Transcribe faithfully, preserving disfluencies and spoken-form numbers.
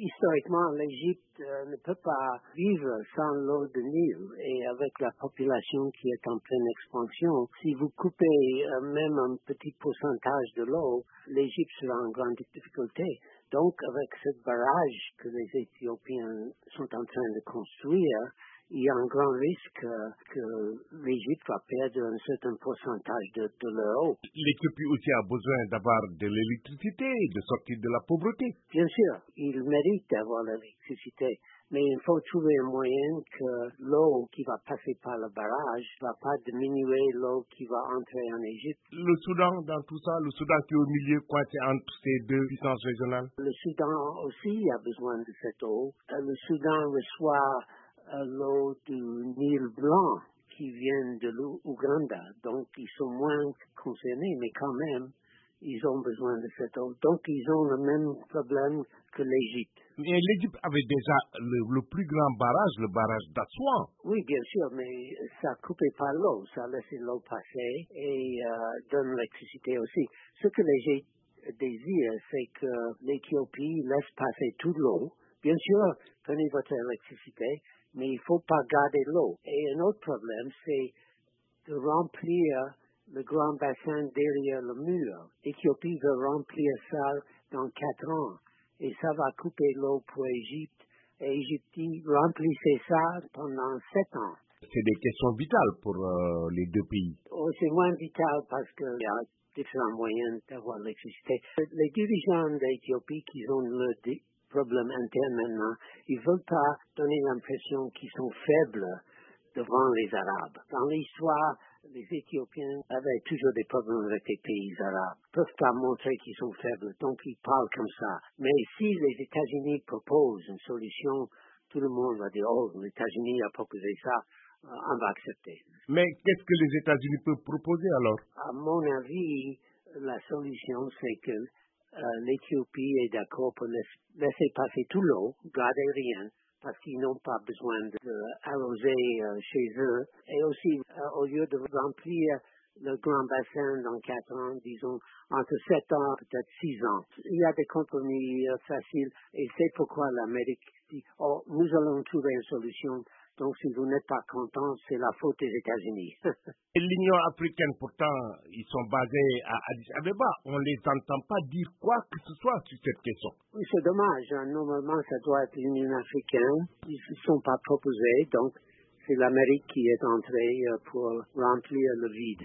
Historiquement, l'Égypte euh, ne peut pas vivre sans l'eau de Nil. Et avec la population qui est en pleine expansion, si vous coupez euh, même un petit pourcentage de l'eau, l'Égypte sera en grande difficulté. Donc, avec ce barrage que les Éthiopiens sont en train de construire, il y a un grand risque euh, que l'Égypte va perdre un certain pourcentage de, de leur eau. L'Éthiopie aussi a besoin d'avoir de l'électricité, de sortir de la pauvreté. Bien sûr, il mérite d'avoir l'électricité, mais il faut trouver un moyen que l'eau qui va passer par le barrage ne va pas diminuer l'eau qui va entrer en Égypte. Le Soudan, dans tout ça, le Soudan qui est au milieu, coincé entre ces deux puissances régionales. Le Soudan aussi a besoin de cette eau. Le Soudan reçoit l'eau du Nil blanc qui vient de l'Ouganda, donc ils sont moins concernés, mais quand même, ils ont besoin de cette eau. Donc ils ont le même problème que l'Égypte. Mais l'Égypte avait déjà le, le plus grand barrage, le barrage d'Assouan. Oui, bien sûr, mais ça ne coupait pas l'eau, ça laissait l'eau passer et euh, donne l'électricité aussi. Ce que l'Égypte désire, c'est que l'Éthiopie laisse passer toute l'eau. Bien sûr, prenez votre électricité, mais il ne faut pas garder l'eau. Et un autre problème, c'est de remplir le grand bassin derrière le mur. L'Éthiopie veut remplir ça dans quatre ans. Et ça va couper l'eau pour l'Égypte. Et l'Égypte dit, remplissez ça pendant sept ans. C'est des questions vitales pour euh, les deux pays. Oh, c'est moins vital parce qu'il y a différents moyens d'avoir l'électricité. Les dirigeants d'Éthiopie qui ont le problème interne maintenant, ils ne veulent pas donner l'impression qu'ils sont faibles devant les Arabes. Dans l'histoire, les Éthiopiens avaient toujours des problèmes avec les pays arabes. Ils ne peuvent pas montrer qu'ils sont faibles, donc ils parlent comme ça. Mais si les États-Unis proposent une solution, tout le monde va dire, oh, les États-Unis ont proposé ça, on va accepter. Mais qu'est-ce que les États-Unis peuvent proposer alors? À mon avis, la solution, c'est que euh, l'Éthiopie est d'accord pour laisser, laisser passer tout l'eau, garder rien, parce qu'ils n'ont pas besoin d'arroser euh, chez eux. Et aussi, euh, au lieu de remplir le grand bassin dans quatre ans, disons, entre sept ans, peut-être six ans. Il y a des compromis euh, faciles, et c'est pourquoi l'Amérique dit, oh, nous allons trouver une solution. Donc, si vous n'êtes pas content, c'est la faute des États-Unis. L'Union africaine, pourtant, ils sont basés à Addis Abeba. On ne les entend pas dire quoi que ce soit sur cette question. Oui, c'est dommage. Normalement, ça doit être l'Union africaine. Ils ne se sont pas proposés. Donc, c'est l'Amérique qui est entrée pour remplir le vide.